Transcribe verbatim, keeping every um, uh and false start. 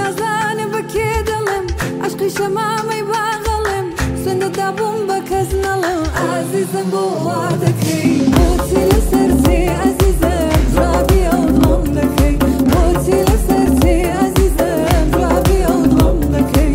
نازانێ بە کێ دەڵێم عشقی شەمامەی باغەڵێم سوێندە دابووم بە کەس نەڵێم عەزیزم بۆ وا دەکەی بۆچی لەسەر چێ عەزیزم جوابی ئەو دڵم دەکەی بۆچی لەسەر چێ عەزیزم جوابی ئەو دڵم دەکەی